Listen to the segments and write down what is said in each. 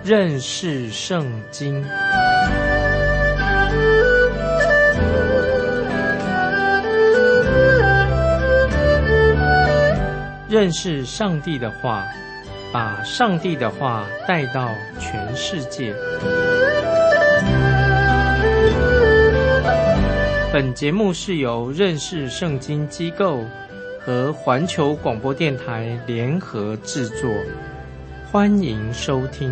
认识圣经。认识上帝的话，把上帝的话带到全世界。本节目是由认识圣经机构和环球广播电台联合制作，欢迎收听。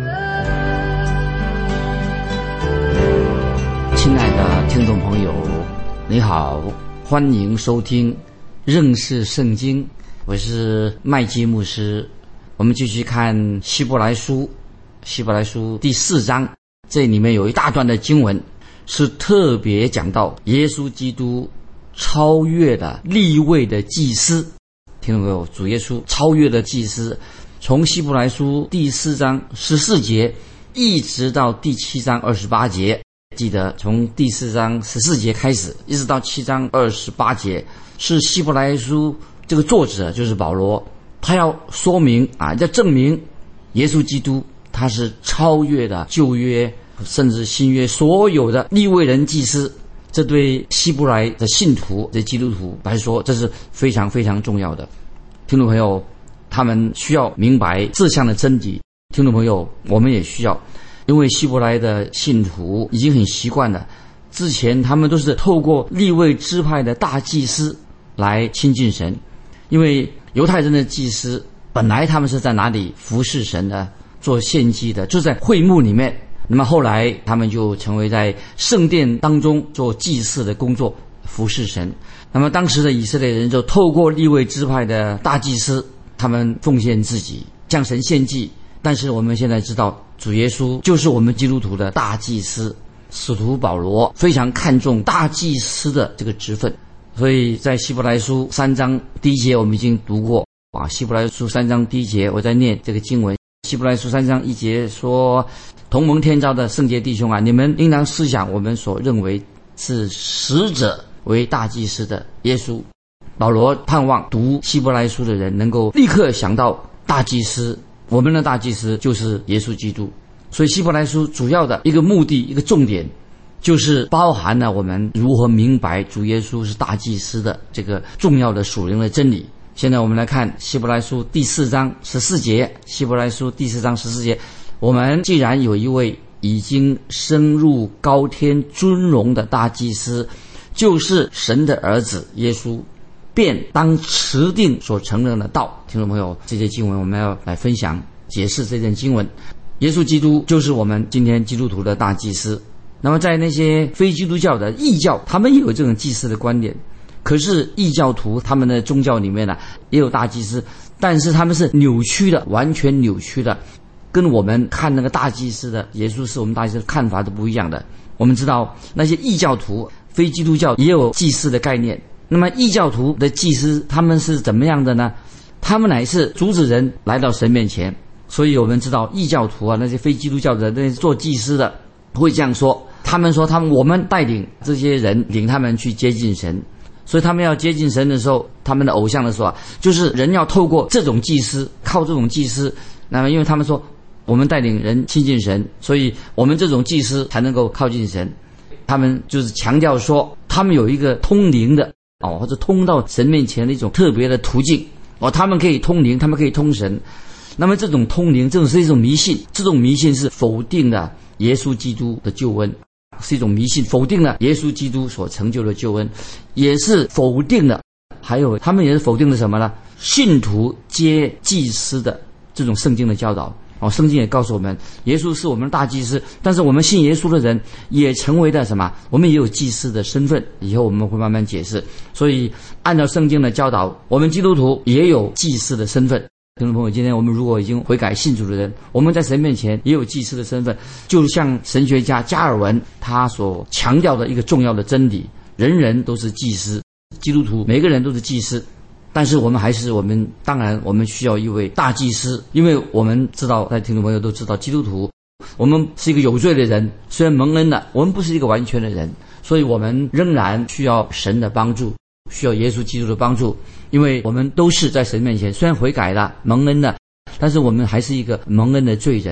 亲爱的听众朋友，你好，欢迎收听认识圣经，我是麦基牧师。我们继续看希伯来书第4章，这里面有一大段的经文是特别讲到耶稣基督超越了利未的祭司。听到没有？主耶稣超越了祭司，从希伯来书第4章14节一直到第7章28节，记得从第4章14节开始一直到7章28节，是希伯来书这个作者就是保罗，他要说明要证明耶稣基督他是超越了旧约甚至新约所有的利未人祭司。这对希伯来的信徒的基督徒来说，这是非常非常重要的。听众朋友，他们需要明白这项的真理。听众朋友，我们也需要，因为希伯来的信徒已经很习惯了，之前他们都是透过利未支派的大祭司来亲近神。因为犹太人的祭司本来他们是在哪里服侍神的，做献祭的，就在会幕里面。那么后来他们就成为在圣殿当中做祭祀的工作，服侍神。那么当时的以色列人就透过利未支派的大祭司，他们奉献自己，向神献祭。但是我们现在知道，主耶稣就是我们基督徒的大祭司。使徒保罗非常看重大祭司的这个职分，所以在希伯来书3章第1节我们已经读过希伯来书3章第1节，我在念这个经文。希伯来书3章1节说，同蒙天召的圣洁弟兄啊，你们应当思想我们所认为是使者为大祭司的耶稣。保罗盼望读希伯来书的人能够立刻想到大祭司，我们的大祭司就是耶稣基督。所以希伯来书主要的一个目的，一个重点，就是包含了我们如何明白主耶稣是大祭司的这个重要的属灵的真理。现在我们来看希伯来书第4章14节。希伯来书第4章14节，我们既然有一位已经升入高天尊荣的大祭司，就是神的儿子耶稣，便当持定所承认的道。听众朋友，这些经文我们要来分享解释这件经文。耶稣基督就是我们今天基督徒的大祭司。那么在那些非基督教的异教，他们也有这种祭司的观点。可是异教徒他们的宗教里面也有大祭司，但是他们是扭曲的，完全扭曲的，跟我们看那个大祭司的耶稣是我们大祭司的看法都不一样的。我们知道那些异教徒非基督教也有祭司的概念。那么异教徒的祭司他们是怎么样的呢？他们乃是阻止人来到神面前。所以我们知道异教徒那些非基督教的那些做祭司的会这样说，他们说我们带领这些人，领他们去接近神。所以他们要接近神的时候，他们的偶像的时候就是人要透过这种祭司，靠这种祭司。那么因为他们说我们带领人亲近神，所以我们这种祭司才能够靠近神。他们就是强调说他们有一个通灵的或者通到神面前的一种特别的途径他们可以通灵，他们可以通神。那么这种通灵，这种是一种迷信，这种迷信是否定了耶稣基督的救恩，是一种迷信，否定了耶稣基督所成就的救恩，也是否定了，还有他们也是否定了什么呢？信徒接祭司的这种圣经的教导圣经也告诉我们，耶稣是我们的大祭司，但是我们信耶稣的人也成为了什么？我们也有祭司的身份，以后我们会慢慢解释。所以按照圣经的教导，我们基督徒也有祭司的身份。听众朋友，今天我们如果已经悔改信主的人，我们在神面前也有祭司的身份，就像神学家加尔文他所强调的一个重要的真理，人人都是祭司，基督徒每个人都是祭司。但是我们当然我们需要一位大祭司，因为我们知道，在听众朋友都知道，基督徒我们是一个有罪的人，虽然蒙恩了，我们不是一个完全的人，所以我们仍然需要神的帮助，需要耶稣基督的帮助。因为我们都是在神面前虽然悔改了蒙恩了，但是我们还是一个蒙恩的罪人，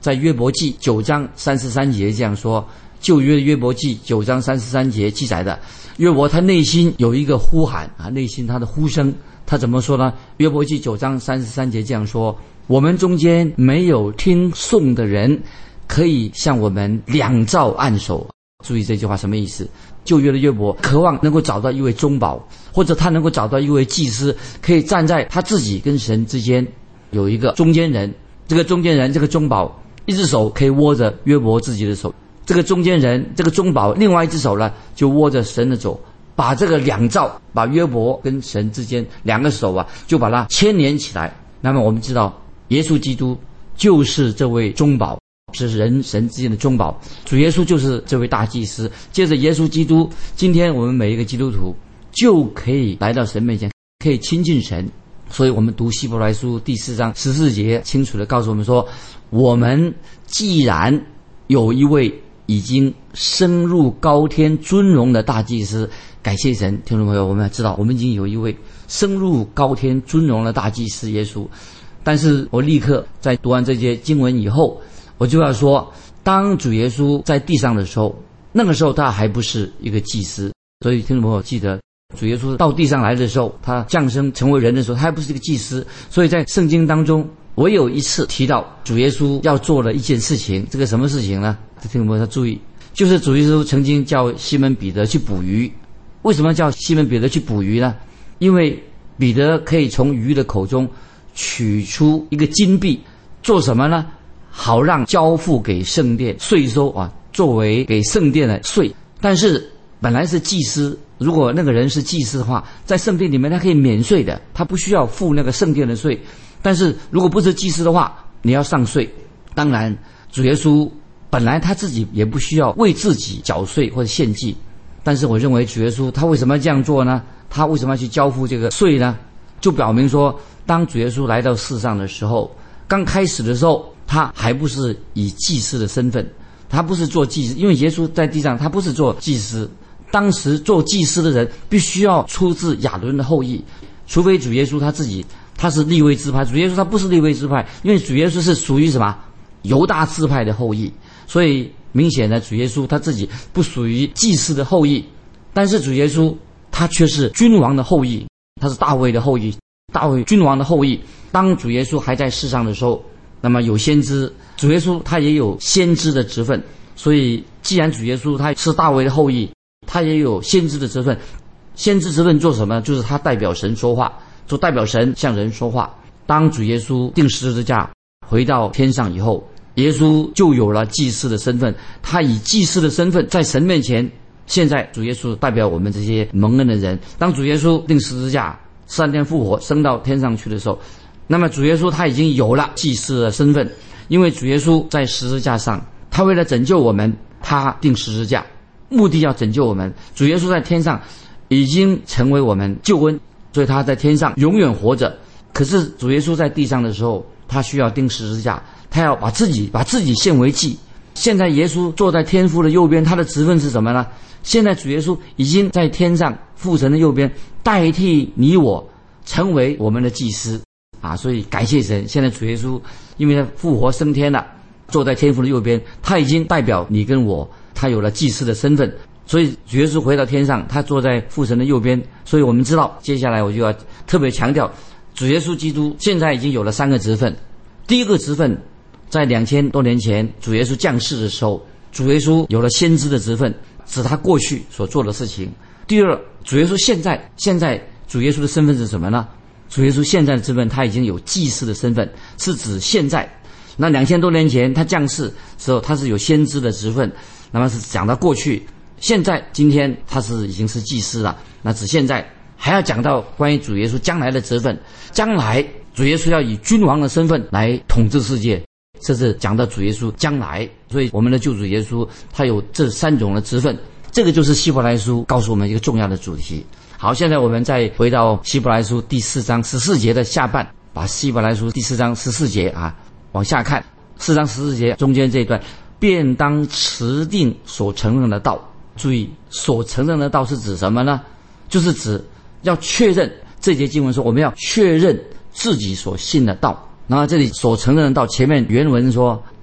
在约伯记9章33节这样说，旧约约伯记9章33节记载的，约伯他内心有一个呼喊啊，内心他的呼声，他怎么说呢？约伯记9章33节这样说：我们中间没有听颂的人，可以向我们两照按手。注意这句话什么意思？旧约的约伯渴望能够找到一位中保，或者他能够找到一位祭司，可以站在他自己跟神之间有一个中间人。这个中间人，这个中保，一只手可以握着约伯自己的手，这个中间人，这个中保，另外一只手呢就握着神的手，把这个两照，把约伯跟神之间两个手啊，就把它牵连起来。那么我们知道，耶稣基督就是这位中保，是人神之间的中保，主耶稣就是这位大祭司。接着耶稣基督，今天我们每一个基督徒就可以来到神面前，可以亲近神。所以我们读希伯来书第4章14节清楚地告诉我们说，我们既然有一位已经升入高天尊荣的大祭司，感谢神。听众朋友，我们要知道，我们已经有一位升入高天尊荣的大祭司耶稣。但是我立刻在读完这节经文以后，我就要说，当主耶稣在地上的时候，那个时候他还不是一个祭司。所以听众朋友记得，主耶稣到地上来的时候，他降生成为人的时候，他还不是一个祭司。所以在圣经当中，我有一次提到主耶稣要做了一件事情，这个什么事情呢？听众朋友要注意，就是主耶稣曾经叫西门彼得去捕鱼。为什么叫西门彼得去捕鱼呢？因为彼得可以从鱼的口中取出一个金币，做什么呢？好让交付给圣殿税收啊，作为给圣殿的税。但是本来是祭司，如果那个人是祭司的话，在圣殿里面他可以免税的，他不需要付那个圣殿的税。但是如果不是祭司的话，你要上税。当然主耶稣本来他自己也不需要为自己缴税或者献祭，但是我认为主耶稣他为什么要这样做呢？他为什么要去交付这个税呢？就表明说，当主耶稣来到世上的时候，刚开始的时候他还不是以祭司的身份，他不是做祭司，因为耶稣在地上他不是做祭司。当时做祭司的人必须要出自亚伦的后裔，除非主耶稣他自己他是利未支派。主耶稣他不是利未支派，因为主耶稣是属于什么？犹大支派的后裔。所以明显的主耶稣他自己不属于祭司的后裔，但是主耶稣他却是君王的后裔，他是大卫的后裔，大卫君王的后裔。当主耶稣还在世上的时候，那么有先知，主耶稣他也有先知的职分。所以既然主耶稣他是大卫的后裔，他也有先知的职分。先知职分做什么？就是他代表神说话，就代表神向人说话。当主耶稣钉十字架回到天上以后，耶稣就有了祭司的身份，他以祭司的身份在神面前。现在主耶稣代表我们这些蒙恩的人，当主耶稣钉十字架3天复活升到天上去的时候，那么主耶稣他已经有了祭司的身份。因为主耶稣在十字架上，他为了拯救我们，他钉十字架，目的要拯救我们。主耶稣在天上已经成为我们救恩，所以他在天上永远活着。可是主耶稣在地上的时候，他需要钉十字架，他要把自己献为祭。现在耶稣坐在天父的右边，他的职分是什么呢？现在主耶稣已经在天上父神的右边，代替你我成为我们的祭司啊！所以感谢神，现在主耶稣因为他复活升天了，坐在天父的右边，他已经代表你跟我，他有了祭司的身份。所以主耶稣回到天上，他坐在父神的右边。所以我们知道，接下来我就要特别强调，主耶稣基督现在已经有了3个职分。第一个职分，在2000多年前主耶稣降世的时候，主耶稣有了先知的职分，指他过去所做的事情。第二，主耶稣现在主耶稣的身份是什么呢？主耶稣现在的职分，他已经有祭司的身份，是指现在。那2000多年前他降世的时候，他是有先知的职分，那么是讲到过去。现在今天他是已经是祭司了，那指现在。还要讲到关于主耶稣将来的职分，将来主耶稣要以君王的身份来统治世界，这是讲到主耶稣将来。所以我们的救主耶稣他有这3种的职分，这个就是希伯来书告诉我们一个重要的主题。好，现在我们再回到希伯来书第4章14节的下半，把希伯来书第4章14节往下看，4章14节中间这一段，便当持定所承认的道。注意，所承认的道是指什么呢？就是指要确认，这节经文说我们要确认自己所信的道。然后这里所承认的道，前面原文说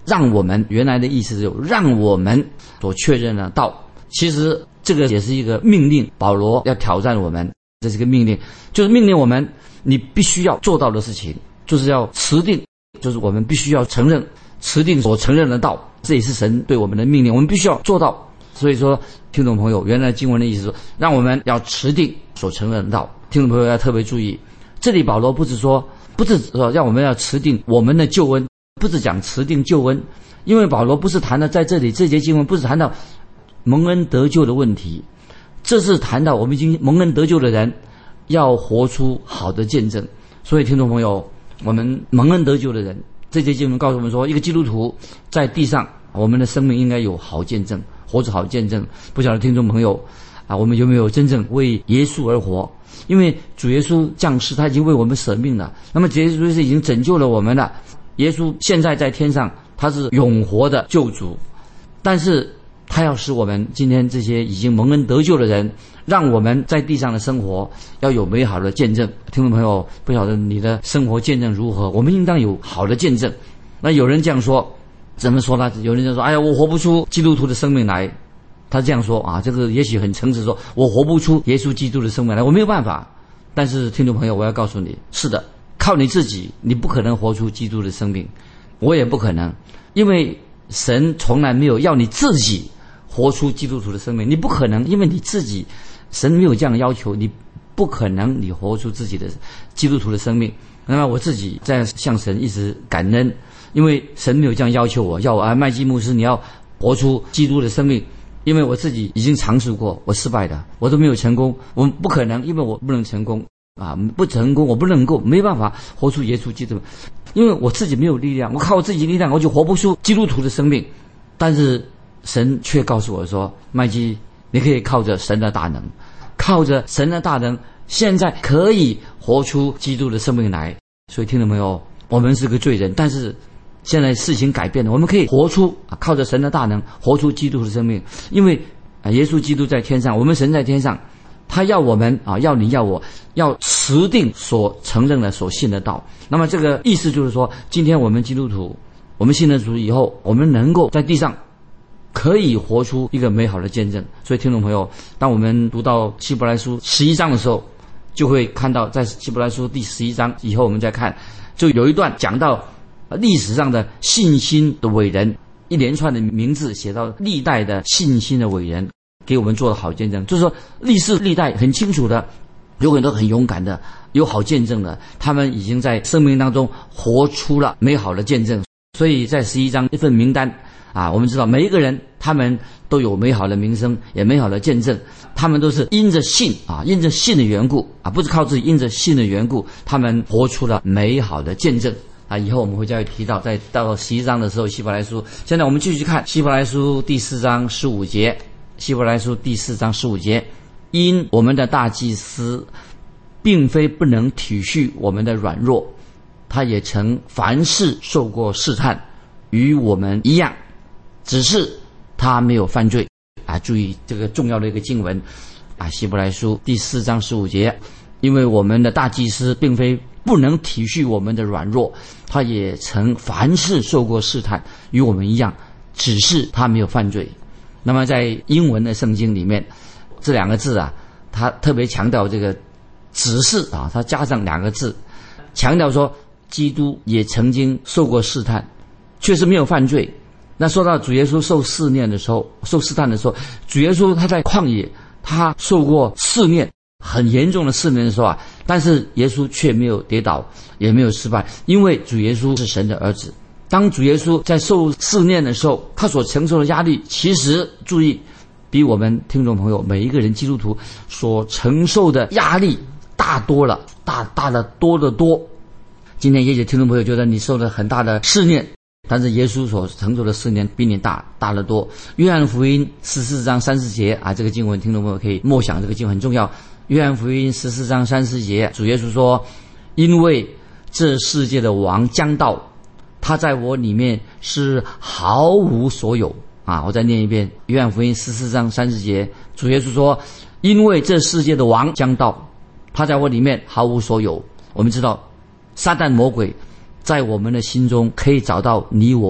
让我们原来的意思就让我们所确认的道。其实这个也是一个命令，保罗要挑战我们，这是个命令，就是命令我们你必须要做到的事情，就是要持定，就是我们必须要承认持定所承认的道，这也是神对我们的命令，我们必须要做到。所以说听众朋友，原来经文的意思说让我们要持定所承认的道。听众朋友要特别注意，这里保罗不是说让我们要持定我们的救恩，不是讲持定救恩，因为保罗不是谈到在这里这节经文不是谈到蒙恩得救的问题，这是谈到我们已经蒙恩得救的人要活出好的见证。所以听众朋友，我们蒙恩得救的人，这节经文告诉我们说，一个基督徒在地上，我们的生命应该有好见证，活出好见证。不晓得听众朋友我们有没有真正为耶稣而活？因为主耶稣降世，他已经为我们舍命了，那么耶稣已经拯救了我们了。耶稣现在在天上，他是永活的救主，但是他要使我们今天这些已经蒙恩得救的人，让我们在地上的生活要有美好的见证。听众朋友，不晓得你的生活见证如何？我们应当有好的见证。那有人这样说，怎么说呢？有人就说，哎呀，我活不出基督徒的生命来。他这样说这个也许很诚实，说我活不出耶稣基督的生命来，我没有办法。但是听众朋友，我要告诉你，是的，靠你自己你不可能活出基督的生命，我也不可能，因为神从来没有要你自己活出基督徒的生命，你不可能，因为你自己神没有这样的要求，你不可能你活出自己的基督徒的生命。那么我自己在向神一直感恩，因为神没有这样要求我，要我麦基牧师你要活出基督的生命，因为我自己已经尝试过，我失败的，我都没有成功，我不可能，因为我不能成功不成功，我不能够，没办法活出耶稣基督，因为我自己没有力量，我靠我自己力量我就活不出基督徒的生命。但是神却告诉我说，麦基，你可以靠着神的大能，靠着神的大能，现在可以活出基督的生命来。所以听众朋友，我们是个罪人，但是现在事情改变了，我们可以活出靠着神的大能活出基督的生命。因为耶稣基督在天上，我们神在天上，他要我们要你要我要持定所承认的所信的道。那么这个意思就是说，今天我们基督徒，我们信了主以后，我们能够在地上可以活出一个美好的见证。所以听众朋友，当我们读到希伯来书11章的时候，就会看到在希伯来书第11章以后，我们再看，就有一段讲到历史上的信心的伟人，一连串的名字写到历代的信心的伟人给我们做的好见证，就是说历世历代很清楚的，有很多很勇敢的，有好见证的，他们已经在生命当中活出了美好的见证。所以在11章一份名单我们知道每一个人他们都有美好的名声，也美好的见证，他们都是因着信因着信的缘故不是靠自己，因着信的缘故，他们活出了美好的见证以后我们会再提到，在到11章的时候，希伯来书。现在我们继续看希伯来书第4章15节。希伯来书第4章15节，因我们的大祭司并非不能体恤我们的软弱，他也曾凡事受过试探，与我们一样，只是他没有犯罪注意这个重要的一个经文希伯来书第4章15节，因为我们的大祭司并非不能体恤我们的软弱，他也曾凡事受过试探，与我们一样，只是他没有犯罪。那么在英文的圣经里面，这两个字他特别强调这个只是他加上两个字，强调说基督也曾经受过试探，确实没有犯罪。那说到主耶稣受试探的时候，主耶稣他在旷野，他受过试炼，很严重的试炼的时候但是耶稣却没有跌倒，也没有失败，因为主耶稣是神的儿子。当主耶稣在受试炼的时候，他所承受的压力，其实注意，比我们听众朋友每一个人基督徒所承受的压力大多了，大的多得多。今天也许听众朋友觉得你受了很大的试炼，但是耶稣所承受的试炼比你大得多。约翰福音14章30节这个经文听众朋友可以默想，这个经文很重要。约翰福音14章30节，主耶稣说，因为这世界的王将到，他在我里面是毫无所有我再念一遍，约翰福音14章30节，主耶稣说，因为这世界的王将到，他在我里面毫无所有。我们知道撒旦魔鬼在我们的心中可以找到你我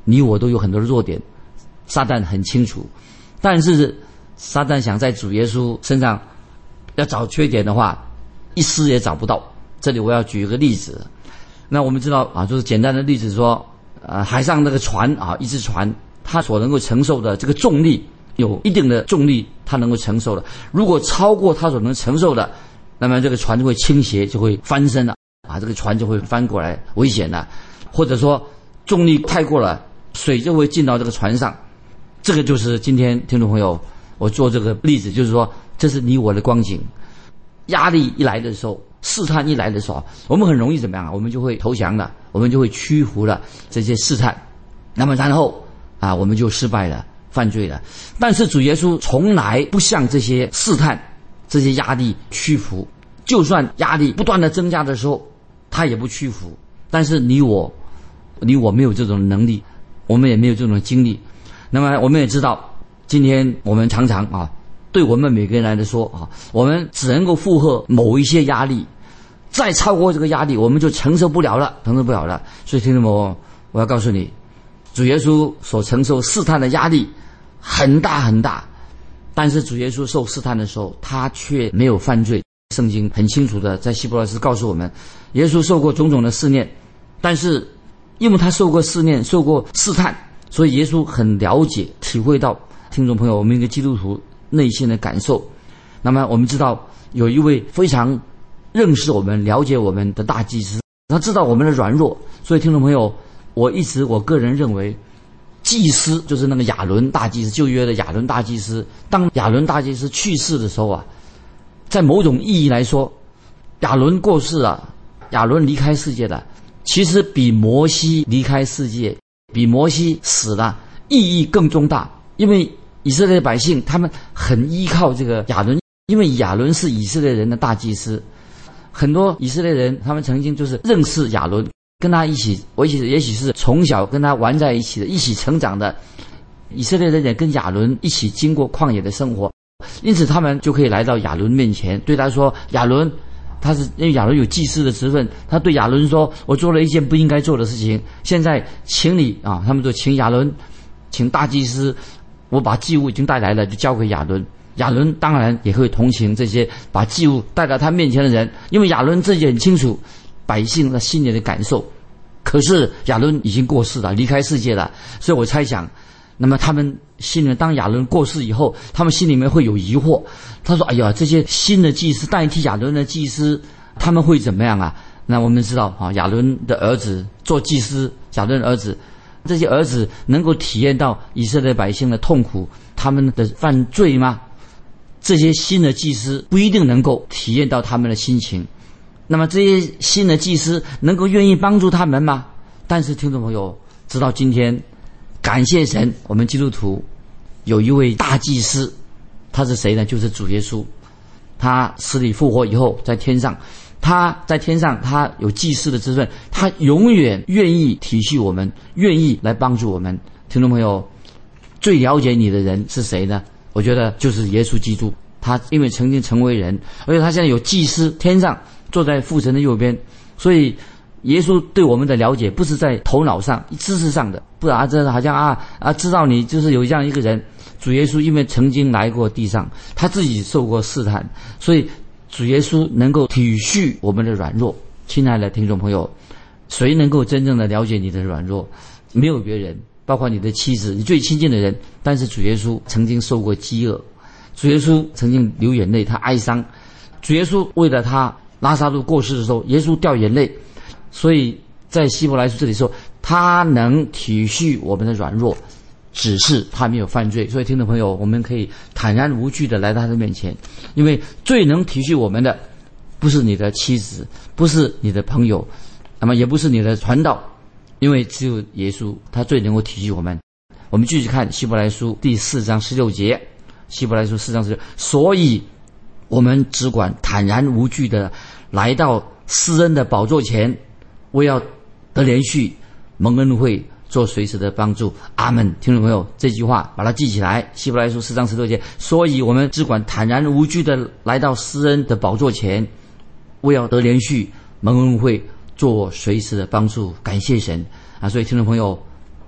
你我都有很多的弱点，撒旦很清楚。但是撒旦想在主耶稣身上要找缺点的话，一丝也找不到。这里我要举一个例子。那我们知道啊，就是简单的例子说，海上那个船啊，一只船，它所能够承受的这个重力有一定的重力，它能够承受的。如果超过它所能承受的，那么这个船就会倾斜，就会翻身了啊，这个船就会翻过来，危险了。或者说重力太过了，水就会进到这个船上。这个就是今天听众朋友，我做这个例子，就是说这是你我的光景。压力一来的时候，试探一来的时候，我们很容易怎么样啊？我们就会投降了，我们就会屈服了这些试探。那么然后啊，我们就失败了，犯罪了。但是主耶稣从来不向这些试探、这些压力屈服，就算压力不断的增加的时候，他也不屈服。但是你我没有这种能力，我们也没有这种经历。那么我们也知道，今天我们常常啊，对我们每个人来说啊，我们只能够负荷某一些压力，再超过这个压力，我们就承受不了了。所以听众们，我要告诉你，主耶稣所承受试探的压力很大很大，但是主耶稣受试探的时候，他却没有犯罪。圣经很清楚的在希伯来书告诉我们，耶稣受过种种的试炼，但是因为他受过试炼，受过试探，所以耶稣很了解体会到听众朋友我们一个基督徒内心的感受。那么我们知道有一位非常认识我们了解我们的大祭司，他知道我们的软弱。所以听众朋友，我个人认为祭司就是那个亚伦大祭司，旧约的亚伦大祭司。当亚伦大祭司去世的时候啊，在某种意义来说，亚伦过世了，亚伦离开世界了，其实比摩西离开世界，比摩西死了意义更重大。因为以色列百姓他们很依靠这个亚伦，因为亚伦是以色列人的大祭司。很多以色列人他们曾经就是认识亚伦，跟他一起，也许是从小跟他玩在一起的，一起成长的。以色列人也跟亚伦一起经过旷野的生活，因此他们就可以来到亚伦面前，对他说，亚伦，他是因为亚伦有祭司的职分，他对亚伦说，我做了一件不应该做的事情，现在请你啊，他们说请亚伦，请大祭司，我把祭物已经带来了，就交给亚伦。亚伦当然也会同情这些把祭物带到他面前的人，因为亚伦自己很清楚百姓的心里的感受。可是亚伦已经过世了，离开世界了，所以我猜想，那么他们心里，当亚伦过世以后，他们心里面会有疑惑。他说，哎呀，这些新的祭司代替亚伦的祭司，他们会怎么样啊？那我们知道啊，亚伦的儿子做祭司，亚伦的儿子，这些儿子能够体验到以色列百姓的痛苦，他们的犯罪吗？这些新的祭司不一定能够体验到他们的心情。那么这些新的祭司能够愿意帮助他们吗？但是听众朋友，直到今天，感谢神，我们基督徒有一位大祭司，他是谁呢？就是主耶稣。他死里复活以后，在天上，他有祭司的职分，他永远愿意体恤我们，愿意来帮助我们。听众朋友，最了解你的人是谁呢？我觉得就是耶稣基督。他因为曾经成为人，而且他现在有祭司，天上坐在父神的右边，所以耶稣对我们的了解不是在头脑上、知识上的，不然这好像知道你就是有这样一个人。主耶稣因为曾经来过地上，他自己受过试探，所以主耶稣能够体恤我们的软弱。亲爱的听众朋友，谁能够真正的了解你的软弱？没有别人，包括你的妻子，你最亲近的人。但是主耶稣曾经受过饥饿，主耶稣曾经流眼泪，他哀伤。主耶稣为了他拉撒路过世的时候，耶稣掉眼泪。所以在希伯来书这里说，他能体恤我们的软弱，只是他没有犯罪。所以听众朋友，我们可以坦然无惧的来到他的面前，因为最能体恤我们的不是你的妻子，不是你的朋友，那么也不是你的传道，因为只有耶稣，他最能够体恤我们。我们继续看希伯来书第4章16节，希伯来书4章16节，所以我们只管坦然无惧的来到施恩的宝座前，为要得连续蒙恩惠，做随时的帮助。阿们。听众朋友，这句话把它记起来。希伯来书4章16节，所以我们只管坦然无惧的来到施恩的宝座前，为要得连续蒙恩惠，做随时的帮助。感谢神啊！所以听众朋友，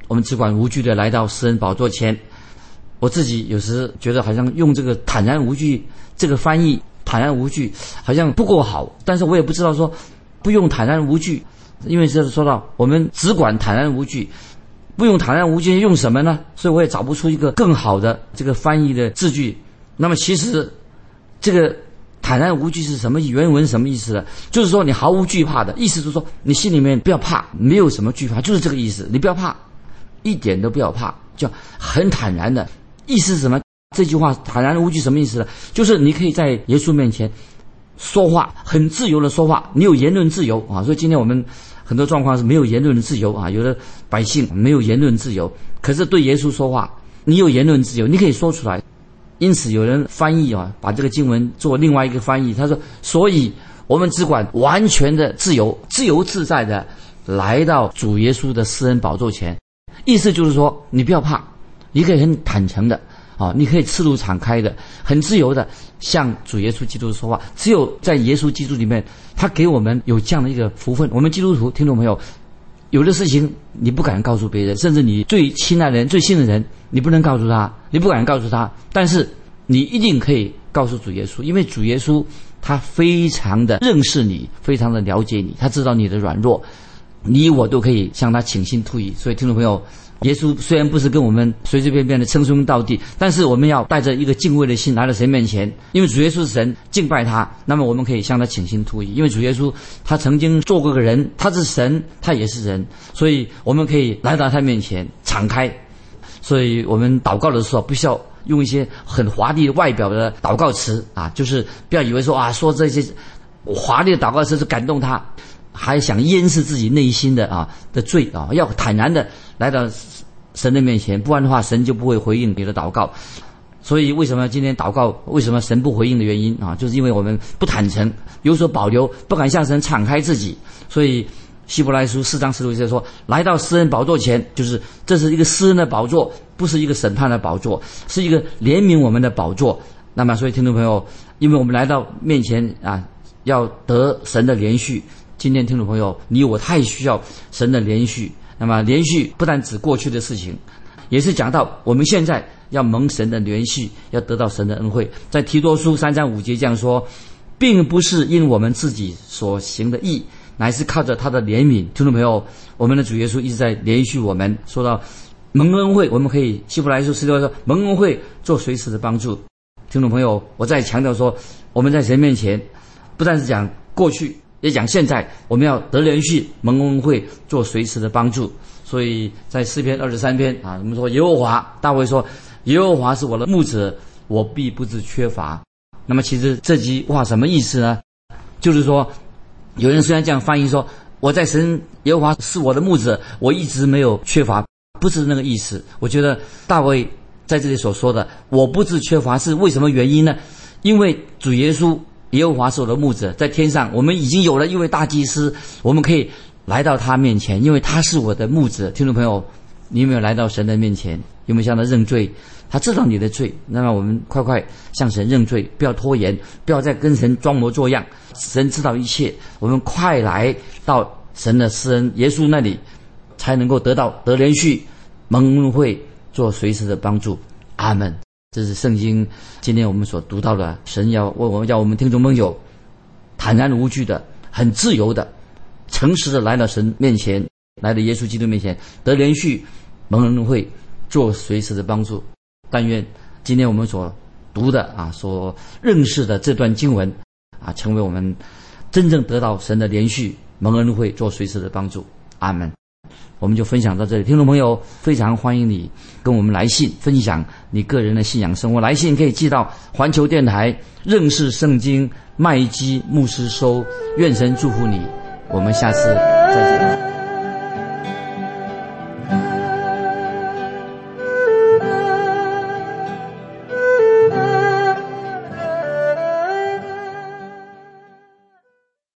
我们只管无惧的来到施恩宝座前。我自己有时觉得好像用这个坦然无惧这个翻译，坦然无惧好像不够好，但是我也不知道说不用坦然无惧，因为这是说到我们只管坦然无惧，不用坦然无惧用什么呢？所以我也找不出一个更好的这个翻译的字句。那么其实这个坦然无惧是什么？原文什么意思呢？就是说你毫无惧怕的意思，就是说你心里面不要怕，没有什么惧怕，就是这个意思。你不要怕，一点都不要怕，就很坦然的。意思是什么？这句话坦然无惧什么意思呢？就是你可以在耶稣面前说话，很自由的说话，你有言论自由啊。所以今天我们很多状况是没有言论的自由啊，有的百姓没有言论自由，可是对耶稣说话，你有言论自由，你可以说出来。因此有人翻译啊，把这个经文做另外一个翻译，他说：所以我们只管完全的自由，自由自在的来到主耶稣的施恩宝座前。意思就是说，你不要怕，你可以很坦诚的啊，你可以赤露敞开的，很自由的向主耶稣基督说话。只有在耶稣基督里面，他给我们有这样的一个福分。我们基督徒听众朋友，有的事情你不敢告诉别人，甚至你最亲爱的人、最信的人，你不能告诉他，你不敢告诉他，但是你一定可以告诉主耶稣，因为主耶稣他非常的认识你，非常的了解你，他知道你的软弱，你我都可以向他倾心吐意。所以听众朋友，耶稣虽然不是跟我们随随便便的称兄道弟，但是我们要带着一个敬畏的心来到神面前，因为主耶稣是神，敬拜他，那么我们可以向他倾心吐意。因为主耶稣他曾经做过个人，他是神，他也是人，所以我们可以来到他面前敞开。所以我们祷告的时候不需要用一些很华丽外表的祷告词啊，就是不要以为说啊说这些华丽的祷告词是感动他，还想掩饰自己内心的罪啊，要坦然的来到神的面前，不然的话神就不会回应你的祷告。所以为什么今天祷告为什么神不回应的原因啊，就是因为我们不坦诚，有所保留，不敢向神敞开自己。所以希伯来书4章16节说，来到施恩宝座前，就是这是一个施恩的宝座，不是一个审判的宝座，是一个怜悯我们的宝座。那么所以听众朋友，因为我们来到面前啊，要得神的连续。今天听众朋友，你我太需要神的连续。那么连续不但指过去的事情，也是讲到我们现在要蒙神的连续，要得到神的恩惠。在提多书3章5节这样说，并不是因我们自己所行的义，乃是靠着他的怜悯。听众朋友，我们的主耶稣一直在连续我们。说到蒙恩惠，我们可以希伯来书16说，蒙恩惠做随时的帮助。听众朋友，我再强调说，我们在神面前不但是讲过去，也讲现在，我们要得连续，蒙恩惠做随时的帮助。所以在诗篇23篇啊，我们说耶和华，大卫说耶和华是我的牧者，我必不致缺乏。那么其实这句话什么意思呢？就是说有人虽然这样翻译说，我在神耶和华是我的牧者，我一直没有缺乏，不是那个意思。我觉得大卫在这里所说的我不致缺乏是为什么原因呢？因为主耶稣耶和华是我的牧者，在天上我们已经有了一位大祭司，我们可以来到他面前，因为他是我的牧者。听众朋友，你有没有来到神的面前？有没有向他认罪？他知道你的罪，那么我们快快向神认罪，不要拖延，不要再跟神装模作样。神知道一切，我们快来到神的施恩耶稣那里，才能够得连续，蒙恩惠做随时的帮助。阿们。这是圣经今天我们所读到的，神要我们听众朋友坦然无惧的，很自由的，诚实的来到神面前，来到耶稣基督面前，得连续，蒙恩惠做随时的帮助。但愿今天我们所读的所认识的这段经文成为我们真正得到神的连续，蒙恩惠做随时的帮助。阿们。我们就分享到这里，听众朋友非常欢迎你跟我们来信分享你个人的信仰生活。来信可以寄到环球电台认识圣经麦基牧师收。愿神祝福你，我们下次再见。